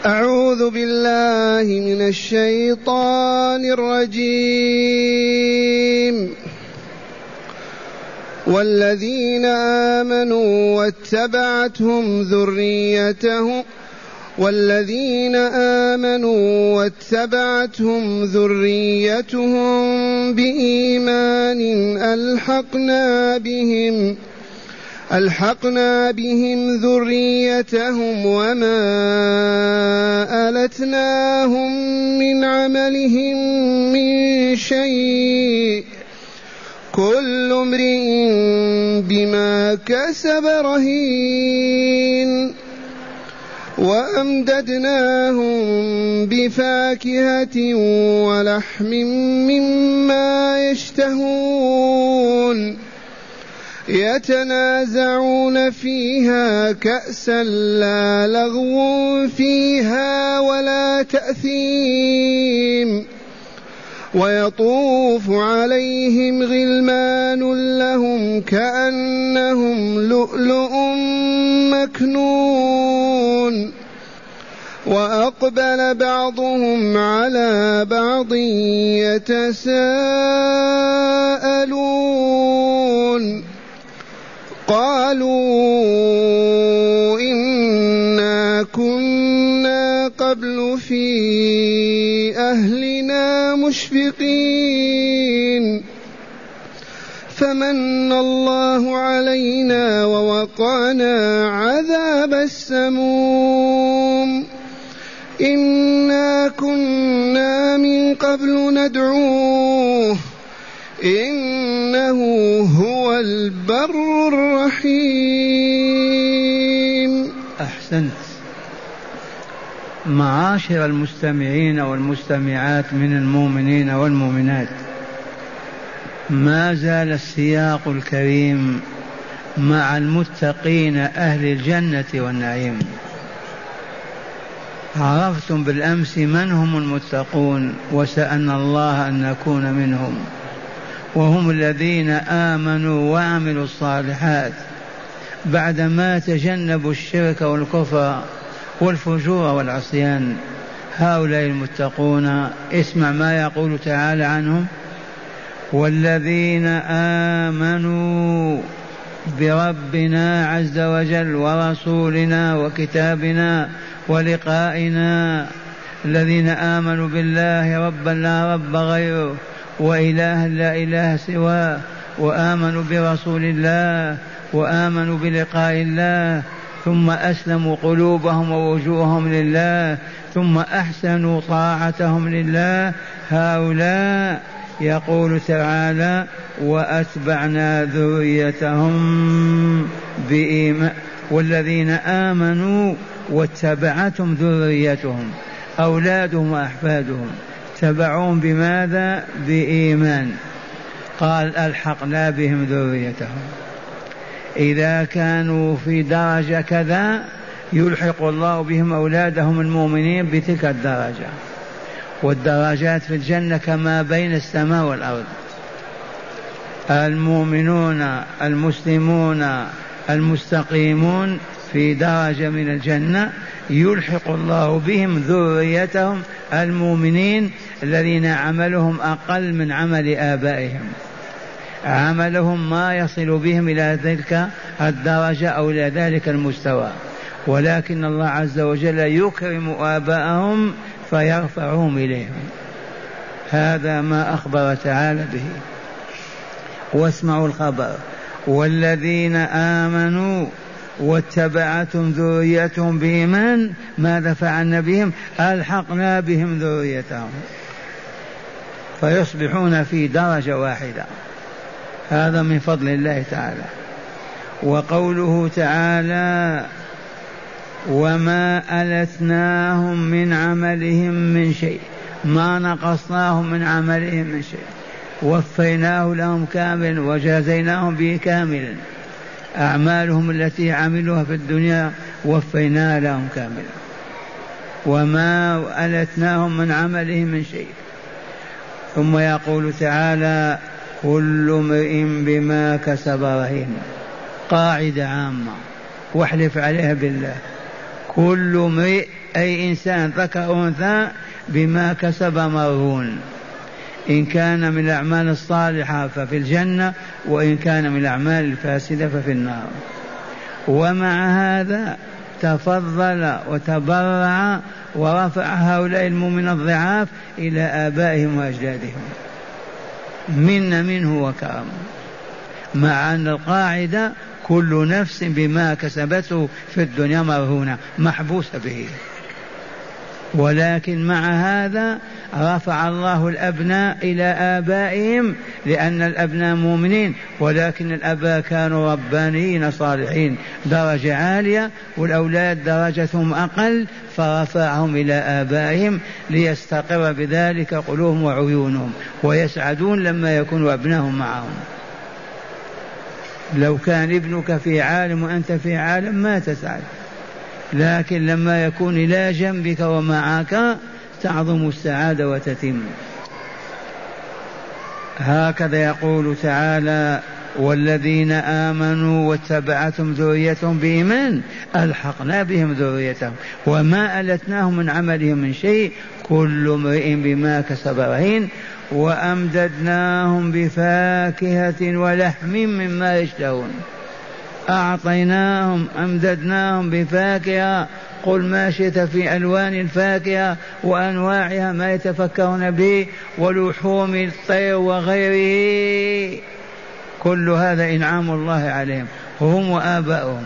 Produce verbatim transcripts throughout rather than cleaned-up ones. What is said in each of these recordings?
أعوذ بالله من الشيطان الرجيم. والذين آمنوا واتبعتهم ذريتهم والذين آمنوا واتبعتهم ذريتهم بإيمان ألحقنا بهم ألحقنا بهم ذريتهم وما ألتناهم من عملهم من شيء كل امرئ بما كسب رهين وأمددناهم بفاكهة ولحم مما يشتهون يتنازعون فيها كأسا لا لغو فيها ولا تأثيم ويطوف عليهم غلمان لهم كأنهم لؤلؤ مكنون وأقبل بعضهم على بعض يتساءلون قالوا إنا كنا قبل في أهلنا مشفقين فمن الله علينا ووقانا عذاب السموم إنا كنا من قبل ندعوه إنه هو البر الرحيم. أحسنت. معاشر المستمعين والمستمعات من المؤمنين والمؤمنات، ما زال السياق الكريم مع المتقين أهل الجنة والنعيم. عرفتم بالأمس من هم المتقون، وسألنا الله أن نكون منهم، وهم الذين آمنوا وعملوا الصالحات بعدما تجنبوا الشرك والكفر والفجور والعصيان. هؤلاء المتقون اسمع ما يقول تعالى عنهم: والذين آمنوا بربنا عز وجل ورسولنا وكتابنا ولقائنا، الذين آمنوا بالله ربا لا رب غيره وإله لا إله سواه، وآمنوا برسول الله وآمنوا بلقاء الله، ثم أسلموا قلوبهم ووجوههم لله، ثم أحسنوا طاعتهم لله. هؤلاء يقول تعالى: وأتبعنا ذريتهم بإيمان. والذين آمنوا واتبعتهم ذريتهم أولادهم وأحفادهم تبعون بماذا؟ بإيمان. قال: ألحقنا بهم ذريتهم. إذا كانوا في درجة كذا يلحق الله بهم أولادهم المؤمنين بتلك الدرجة. والدرجات في الجنة كما بين السماء والأرض. المؤمنون المسلمون المستقيمون في درجة من الجنة يلحق الله بهم ذريتهم المؤمنين الذين عملهم أقل من عمل آبائهم، عملهم ما يصل بهم إلى تلك الدرجة أو إلى ذلك المستوى، ولكن الله عز وجل يكرم آباءهم فيرفعهم إليهم. هذا ما أخبر تعالى به. واسمعوا الخبر: والذين آمنوا واتبعتهم ذريتهم بإيمان ماذا فعلنا بهم؟ ألحقنا بهم ذريتهم، فيصبحون في درجة واحدة. هذا من فضل الله تعالى. وقوله تعالى: وما ألتناهم من عملهم من شيء، ما نقصناهم من عملهم من شيء، وفيناه لهم كامل وجازيناهم به كاملا. أعمالهم التي عملوها في الدنيا وفيناها لهم كاملا. وما ألتناهم من عملهم من شيء. ثم يقول تعالى: كل امرئ بما كسب رهين. قاعدة عامة واحلف عليها بالله: كل امرئ أي إنسان ذكر أو أنثى بما كسب مرهون، إن كان من الأعمال الصالحة ففي الجنة، وإن كان من الأعمال الفاسدة ففي النار. ومع هذا تفضل وتبرع ورفع هؤلاء المؤمنين الضعاف إلى آبائهم وأجدادهم، من منه وكرم، مع أن القاعدة كل نفس بما كسبته في الدنيا مرهونة محبوسة به. ولكن مع هذا رفع الله الأبناء إلى آبائهم، لأن الأبناء مؤمنين، ولكن الآباء كانوا ربانيين صالحين درجة عالية، والأولاد درجتهم أقل، فرفعهم إلى آبائهم ليستقر بذلك قلوبهم وعيونهم، ويسعدون لما يكون أبنائهم معهم. لو كان ابنك في عالم وأنت في عالم ما تسعد، لكن لما يكون إلى جنبك ومعك تعظم السعادة وتتم. هكذا يقول تعالى: والذين آمنوا واتبعتهم ذريتهم بإيمان ألحقنا بهم ذريتهم وما ألتناهم من عملهم من شيء كل امرئ بما كسب رهين وأمددناهم بفاكهة ولحم مما يشتهون. أعطيناهم أمددناهم بفاكهة، قل ما شئت في ألوان الفاكهة وأنواعها ما يتفكرون به، ولحوم الطير وغيره، كل هذا إنعام الله عليهم هم وآبائهم.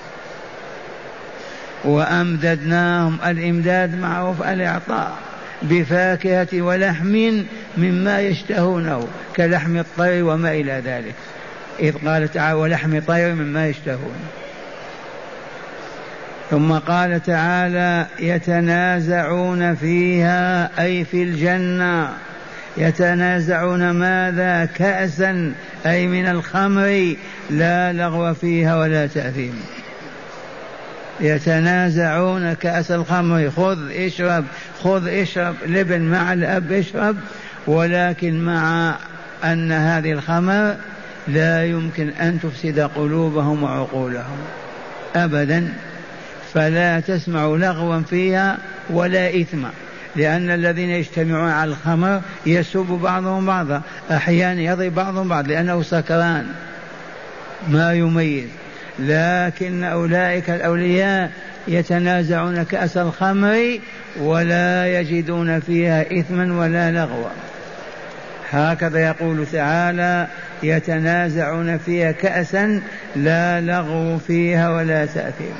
وأمددناهم، الإمداد معروف الإعطاء، بفاكهة ولحم مما يشتهونه كلحم الطير وما إلى ذلك، إذ قال تعالى: ولحم طير مما يشتهون. ثم قال تعالى: يتنازعون فيها، أي في الجنة. يتنازعون ماذا؟ كأسا، أي من الخمر، لا لغو فيها ولا تأثيم. يتنازعون كأس الخمر، خذ اشرب خذ اشرب، لبن مع الأب اشرب، ولكن مع أن هذه الخمر لا يمكن أن تفسد قلوبهم وعقولهم أبدا، فلا تسمع لغوا فيها ولا إثم، لأن الذين يجتمعون على الخمر يسب بعضهم بعضا، أحيانا يضرب بعضهم بعض لأنه سكران ما يميز. لكن أولئك الأولياء يتنازعون كأس الخمر ولا يجدون فيها إثما ولا لغوا. هكذا يقول تعالى: يتنازعون فيها كأسا لا لغو فيها ولا تأثيم.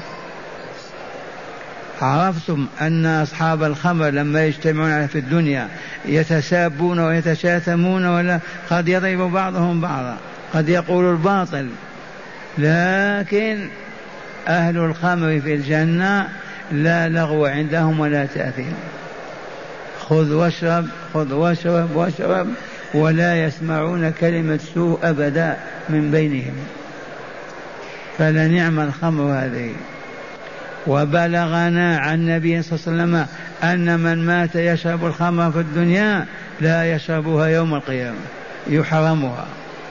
عرفتم أن أصحاب الخمر لما يجتمعون في الدنيا يتسابون ويتشاتمون، ولا قد يضرب بعضهم بعضا، قد يقول الباطل، لكن أهل الخمر في الجنة لا لغو عندهم ولا تأثيم، خذ واشرب خذ واشرب واشرب، ولا يسمعون كلمة سوء أبدا من بينهم. فلنعم الخمر هذه. وبلغنا عن النبي صلى الله عليه وسلم أن من مات يشرب الخمر في الدنيا لا يشربها يوم القيامة، يحرمها.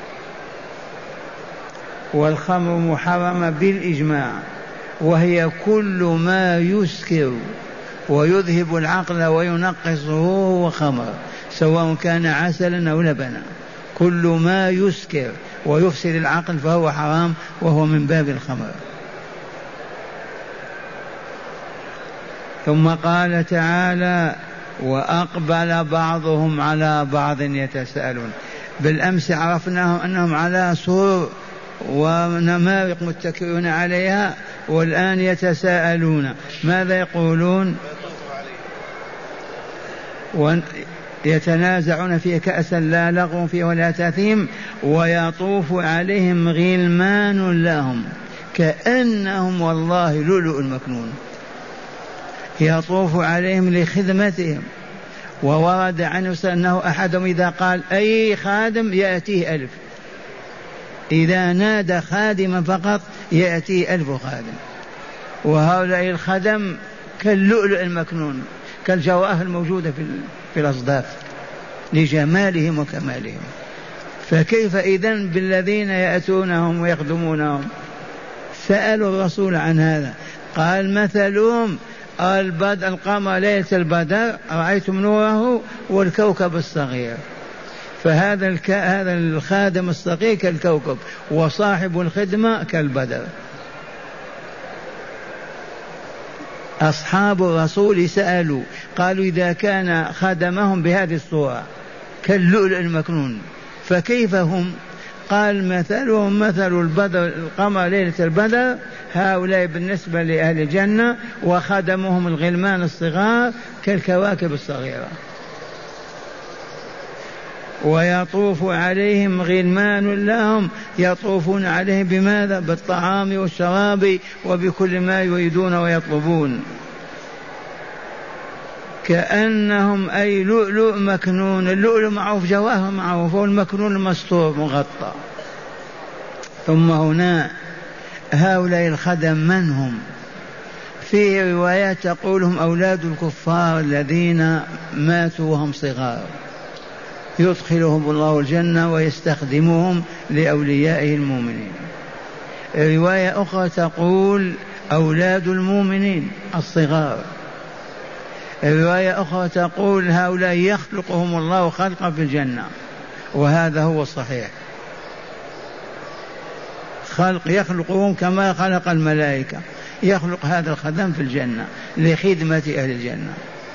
والخمر محرمة بالإجماع، وهي كل ما يسكر ويذهب العقل وينقصه هو خمر، سواء كان عسلا أو لبنا، كل ما يسكر ويفسد العقل فهو حرام، وهو من باب الخمر. ثم قال تعالى: وأقبل بعضهم على بعض يتساءلون. بالأمس عرفناهم أنهم على سرر ونمارق متكئون عليها، والآن يتساءلون. ماذا يقولون؟ يتنازعون فيه كأسا لا لغو فيه ولا تأثيم، ويطوف عليهم غلمان لهم كأنهم والله لؤلؤ مكنون، يطوف عليهم لخدمتهم. وورد عنه أنه أحدهم إذا قال أي خادم يأتيه ألف، إذا نادى خادما فقط يأتيه ألف خادم. وهؤلاء الخدم كاللؤلؤ المكنون، كالجواهر الموجودة في الأصداف لجمالهم وكمالهم. فكيف إذن بالذين يأتونهم ويخدمونهم؟ سألوا الرسول عن هذا، قال: مثلهم البدر القمر ليلة البدر رأيتم نوره والكوكب الصغير، فهذا الك... هذا الخادم الصغير كالكوكب وصاحب الخدمة كالبدر. أصحاب الرسول سألوا قالوا إذا كان خدمهم بهذه الصورة كاللؤلؤ المكنون فكيف هم؟ قال مثلهم مثل البدر القمر ليلة البدر، هؤلاء بالنسبة لأهل الجنة وخدمهم الغلمان الصغار كالكواكب الصغيرة. ويطوف عليهم غلمان لهم يطوفون عليهم بماذا؟ بالطعام والشراب وبكل ما يريدون ويطلبون، كأنهم أي لؤلؤ مكنون. اللؤلؤ معروف جواهر معروف، والمكنون المستور مغطى. ثم هنا هؤلاء الخدم من هم؟ في روايات تقول هم أولاد الكفار الذين ماتوا وهم صغار، يدخلهم الله الجنة ويستخدمهم لأوليائه المؤمنين. رواية أخرى تقول أولاد المؤمنين الصغار. رواية أخرى تقول هؤلاء يخلقهم الله خلقا في الجنة، وهذا هو الصحيح، خلق يخلقهم كما خلق الملائكة، يخلق هذا الخدم في الجنة لخدمة أهل الجنة.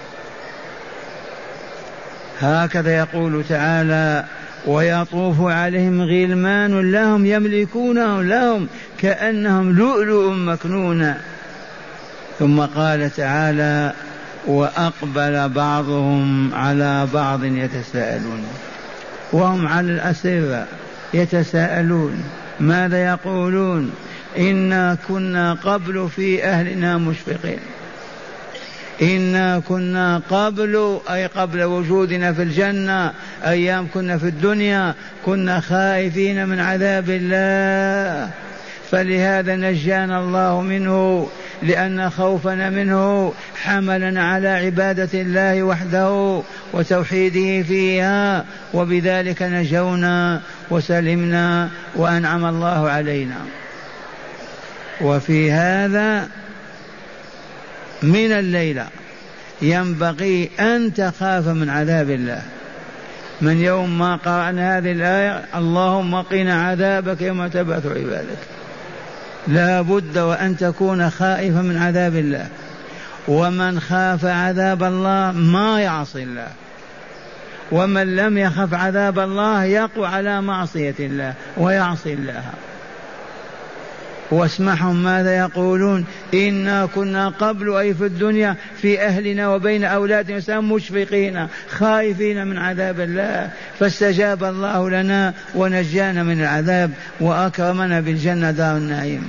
هكذا يقول تعالى ويطوف عليهم غلمان لهم يملكونه لهم كأنهم لؤلؤ مكنون. ثم قال تعالى وأقبل بعضهم على بعض يتساءلون، وهم على الأسرة يتساءلون ماذا يقولون؟ إنا كنا قبل في أهلنا مشفقين، إنا كنا قبل أي قبل وجودنا في الجنة أيام كنا في الدنيا كنا خائفين من عذاب الله، فلهذا نجانا الله منه، لأن خوفنا منه حملنا على عبادة الله وحده وتوحيده فيها، وبذلك نجونا وسلمنا وأنعم الله علينا. وفي هذا من الليلة ينبغي أن تخاف من عذاب الله. من يوم ما قرأنا هذه الآية اللهم قنا عذابك يوم تبعث عبادك، لا بد وأن تكون خائفا من عذاب الله. ومن خاف عذاب الله ما يعصي الله، ومن لم يخف عذاب الله يقع على معصية الله ويعصي الله. واسمعهم ماذا يقولون؟ إنا كنا قبل أي في الدنيا في أهلنا وبين أولادنا مشفقين خائفين من عذاب الله، فاستجاب الله لنا ونجانا من العذاب وأكرمنا بالجنة دار النعيم.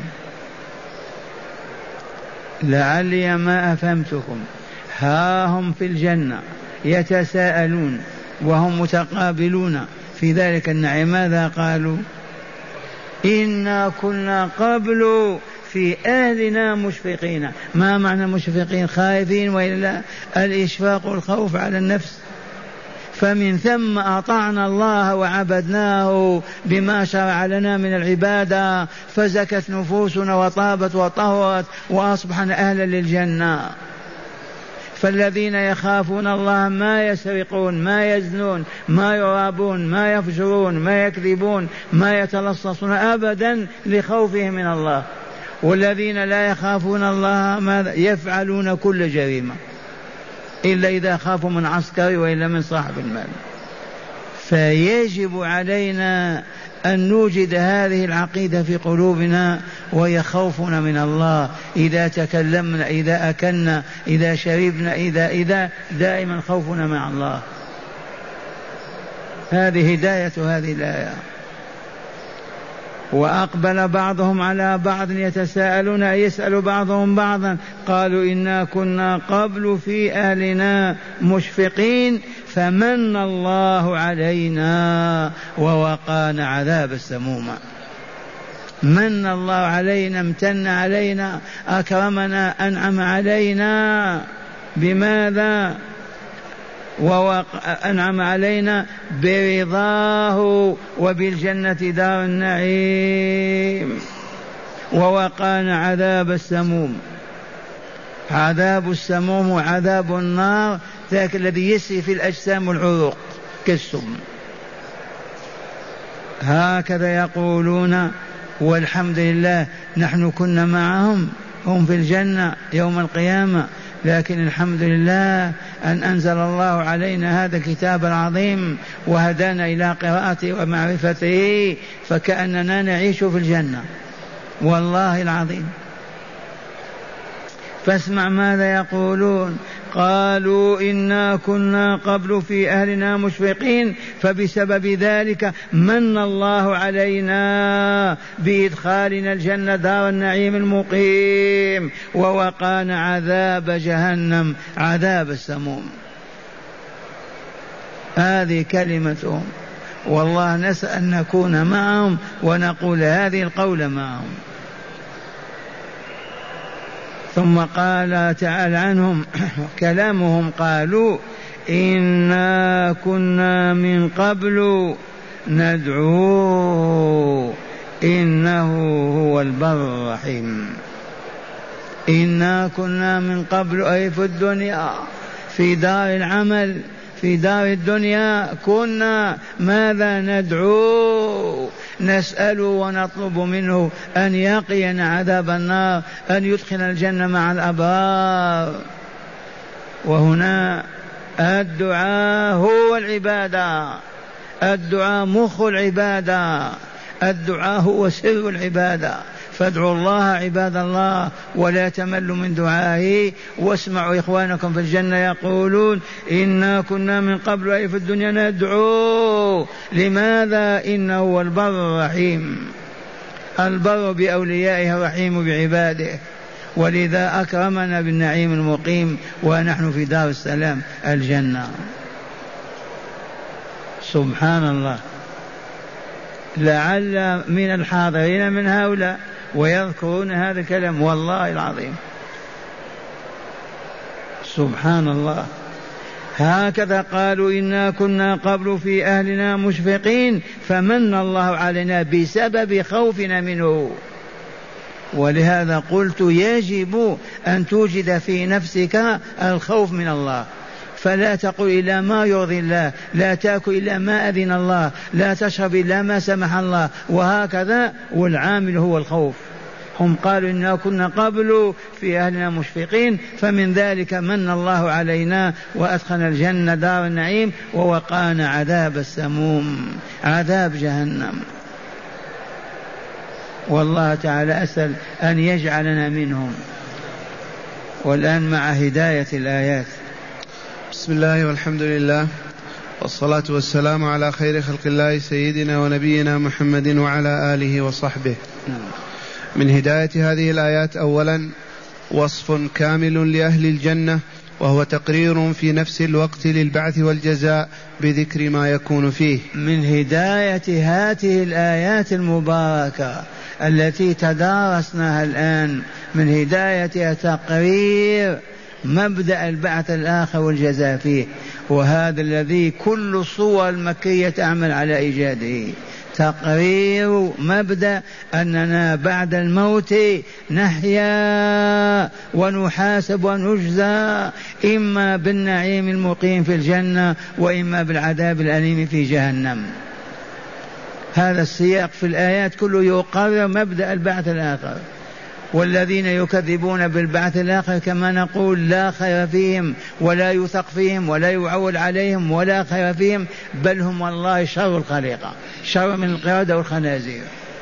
لعلي ما أفهمتكم. ها هم في الجنة يتساءلون وهم متقابلون في ذلك النعيم، ماذا قالوا؟ إنا كنا قبل في أهلنا مشفقين. ما معنى مشفقين؟ خائفين، وإلا الإشفاق والخوف على النفس. فمن ثم أطعنا الله وعبدناه بما شرع لنا من العبادة، فزكت نفوسنا وطابت وطهرت وأصبحنا أهلا للجنة. فالذين يخافون الله ما يسرقون، ما يزنون، ما يرابون، ما يفجرون، ما يكذبون، ما يتلصصون أبدا لخوفهم من الله. والذين لا يخافون الله ماذا؟ يفعلون كل جريمة إلا إذا خافوا من عسكري وإلا من صاحب المال. فيجب علينا أن نوجد هذه العقيدة في قلوبنا، وهي خوفنا من الله. إذا تكلمنا، إذا أكلنا، إذا شربنا، إذا إذا دائما خوفنا مع الله. هذه هداية هذه الآية. وأقبل بعضهم على بعض يتساءلون، يسأل بعضهم بعضا قالوا إنا كنا قبل في أهلنا مشفقين فمن الله علينا ووقانا عذاب السموم. من الله علينا، امتن علينا، أكرمنا، أنعم علينا. بماذا؟ وأنعم علينا برضاه وبالجنة دار النعيم، ووقانا عذاب السموم. عذاب السموم وعذاب النار ذاك الذي يسري في الأجسام والعروق كالسم. هكذا يقولون، والحمد لله نحن كنا معهم، هم في الجنة يوم القيامة، لكن الحمد لله أن أنزل الله علينا هذا الكتاب العظيم وهدانا إلى قراءته ومعرفته، فكأننا نعيش في الجنة والله العظيم. فاسمع ماذا يقولون. قالوا إنا كنا قبل في أهلنا مشفقين فبسبب ذلك من الله علينا بإدخالنا الجنة دار النعيم المقيم ووقانا عذاب جهنم عذاب السموم. هذه كلمتهم، والله نسأل أن نكون معهم ونقول هذه القول معهم. ثم قال تعالى عنهم كلامهم، قالوا إنا كنا من قبل ندعوه إنه هو البر الرحيم. إنا كنا من قبل أي في الدنيا في دار العمل في دار الدنيا كنا ماذا ندعو؟ نسأل ونطلب منه أن يقينا عذاب النار، أن يدخل الجنة مع الأبرار. وهنا الدعاء هو العبادة، الدعاء مخ العبادة، الدعاء هو سر العبادة. فادعوا الله عباد الله ولا تملوا من دعائه. واسمعوا إخوانكم في الجنة يقولون إنا كنا من قبل أي في الدنيا ندعو. لماذا؟ إنه هو البر الرحيم، البر بأوليائه الرحيم بعباده، ولذا أكرمنا بالنعيم المقيم ونحن في دار السلام الجنة. سبحان الله. لعل من الحاضرين من هؤلاء ويذكرون هذا الكلام والله العظيم. سبحان الله. هكذا قالوا إنا كنا قبل في أهلنا مشفقين فمن الله علينا بسبب خوفنا منه. ولهذا قلت يجب أن توجد في نفسك الخوف من الله، فلا تقل إلا ما يرضي الله، لا تأكل إلا ما أذن الله، لا تشرب إلا ما سمح الله، وهكذا. والعامل هو الخوف. هم قالوا إنا كنا قبل في أهلنا مشفقين فمن ذلك من الله علينا وأدخلنا الجنة دار النعيم ووقانا عذاب السموم عذاب جهنم. والله تعالى أسأل أن يجعلنا منهم. والآن مع هداية الآيات. بسم الله والحمد لله والصلاة والسلام على خير خلق الله سيدنا ونبينا محمد وعلى آله وصحبه. من هداية هذه الآيات أولا وصف كامل لأهل الجنة، وهو تقرير في نفس الوقت للبعث والجزاء بذكر ما يكون فيه. من هداية هذه الآيات المباركة التي تدارسناها الآن، من هدايتها تقرير مبدأ البعث الآخر والجزاء فيه، وهذا الذي كل الصور المكية تعمل على إيجاده. تقرير مبدأ أننا بعد الموت نحيا ونحاسب ونجزى، إما بالنعيم المقيم في الجنة وإما بالعذاب الأليم في جهنم. هذا السياق في الآيات كله يقرر مبدأ البعث الآخر. والذين يكذبون بالبعث الآخر كما نقول لا خير فيهم ولا يثق فيهم ولا يعول عليهم ولا خير فيهم، بل هم والله شر الخليقة، شر من القردة والخنازير.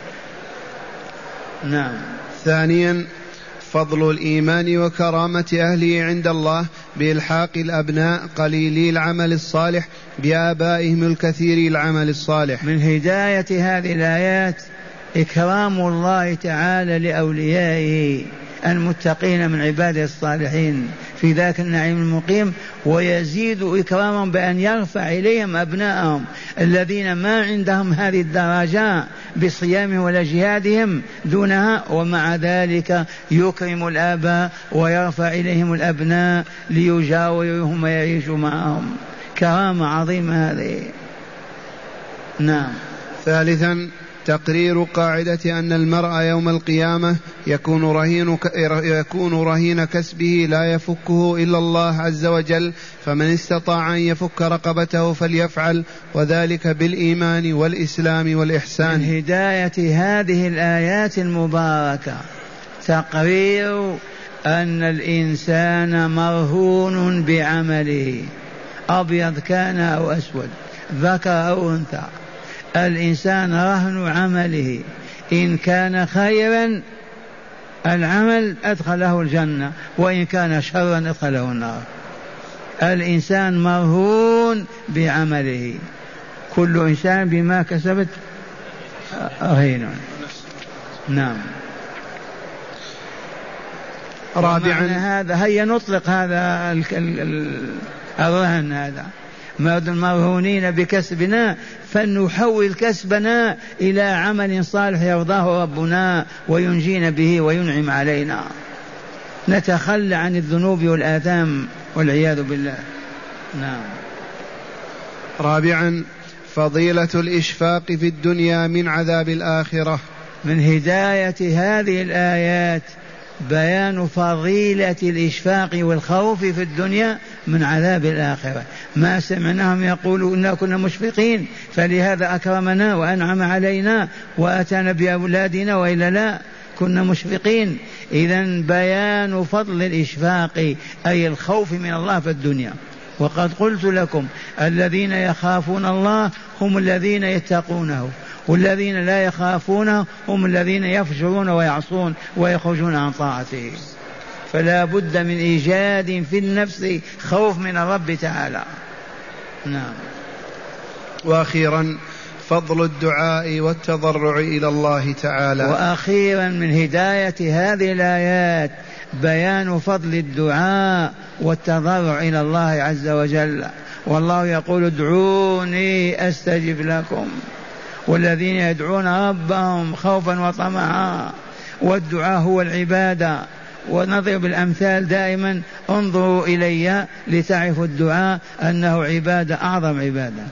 نعم. ثانيا فضل الإيمان وكرامة أهله عند الله بإلحاق الأبناء قليلي العمل الصالح بآبائهم الكثير العمل الصالح. من هداية هذه الآيات إكرام الله تعالى لأوليائه المتقين من عباده الصالحين في ذاك النعيم المقيم، ويزيد إكرامهم بأن يرفع إليهم أبناءهم الذين ما عندهم هذه الدرجة بصيامهم ولا جهادهم دونها، ومع ذلك يكرم الآباء ويرفع إليهم الأبناء ليجاورهم ويعيشوا معهم. كرامة عظيمة هذه. نعم. ثالثا تقرير قاعدة أن المرء يوم القيامة يكون رهين, يكون رهين كسبه لا يفكه إلا الله عز وجل، فمن استطاع أن يفك رقبته فليفعل، وذلك بالإيمان والإسلام والإحسان. من هداية هذه الآيات المباركة تقرير أن الإنسان مرهون بعمله، أبيض كان أو أسود، ذكر أو أنثى، الإنسان رهن عمله، إن كان خيرا العمل أدخله الجنة، وإن كان شرا أدخله النار. الإنسان مرهون بعمله، كل إنسان بما كسبت رهين. نعم. رابعا هذا هيا نطلق هذا الرهن، هذا مرهونين بكسبنا، فلنحول كسبنا إلى عمل صالح يرضاه ربنا وينجينا به وينعم علينا، نتخلى عن الذنوب والآثام والعياذ بالله. نعم. رابعا فضيلة الإشفاق في الدنيا من عذاب الآخرة. من هداية هذه الآيات بيان فضيلة الإشفاق والخوف في الدنيا من عذاب الآخرة. ما سمعناهم يقولوا إنا كنا مشفقين فلهذا أكرمنا وأنعم علينا وأتانا بأولادنا، وإلا لا كنا مشفقين. إذن بيان فضل الإشفاق أي الخوف من الله في الدنيا. وقد قلت لكم الذين يخافون الله هم الذين يتقونه، والذين لا يخافون هم الذين يفجرون ويعصون ويخرجون عن طاعته. فلا بد من إيجاد في النفس خوف من الرب تعالى. نعم. وأخيرا فضل الدعاء والتضرع إلى الله تعالى. وأخيرا من هداية هذه الآيات بيان فضل الدعاء والتضرع إلى الله عز وجل. والله يقول ادعوني أستجب لكم، والذين يدعون ربهم خوفا وطمعا، والدعاء هو العبادة. ونضرب الأمثال دائما، انظروا إلي لتعرفوا الدعاء أنه عبادة، أعظم عبادة.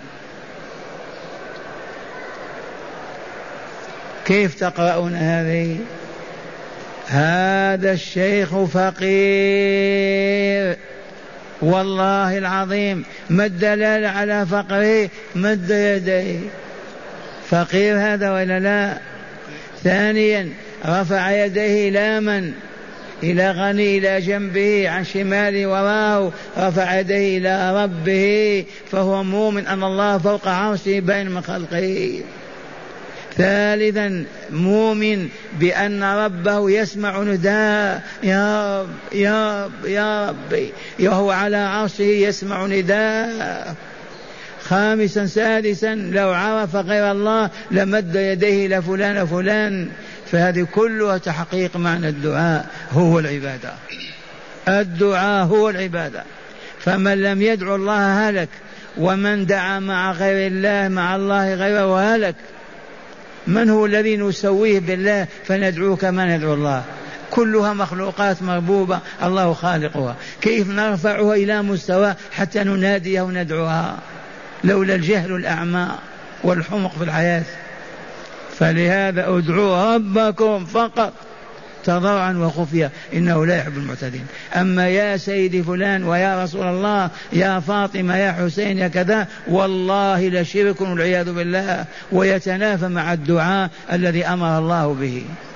كيف تقرؤون هذه؟ هذا الشيخ فقير والله العظيم، ما الدلالة على فقره؟ مد يديه، فقير هذا ولا لا؟ ثانيا رفع يديه إلى من؟ إلى غني، إلى جنبه، عن شماله وراه، رفع يديه إلى ربه، فهو مؤمن أن الله فوق عرشه بين من خلقه. ثالثا مؤمن بأن ربه يسمع نداء، يا رب يا رب يا ربي، وهو على عرشه يسمع نداء. خامسا سادسا لو عرف غير الله لمد يديه إلى فلان فلان. فهذه كلها تحقيق معنى الدعاء هو العبادة. الدعاء هو العبادة، فمن لم يدعو الله هلك، ومن دعا مع غير الله مع الله غيره هلك. من هو الذي نسويه بالله فندعوه كما ندعو الله؟ كلها مخلوقات مربوبة، الله خالقها. كيف نرفعها إلى مستوى حتى نناديها وندعوها؟ لولا الجهل الأعمى والحمق في الحياة. فلهذا ادعوا ربكم فقط تضرعا وخفيا إنه لا يحب المعتدين. أما يا سيدي فلان ويا رسول الله يا فاطمة يا حسين يا كذا، والله لشرك والعياذ بالله، ويتنافى مع الدعاء الذي أمر الله به.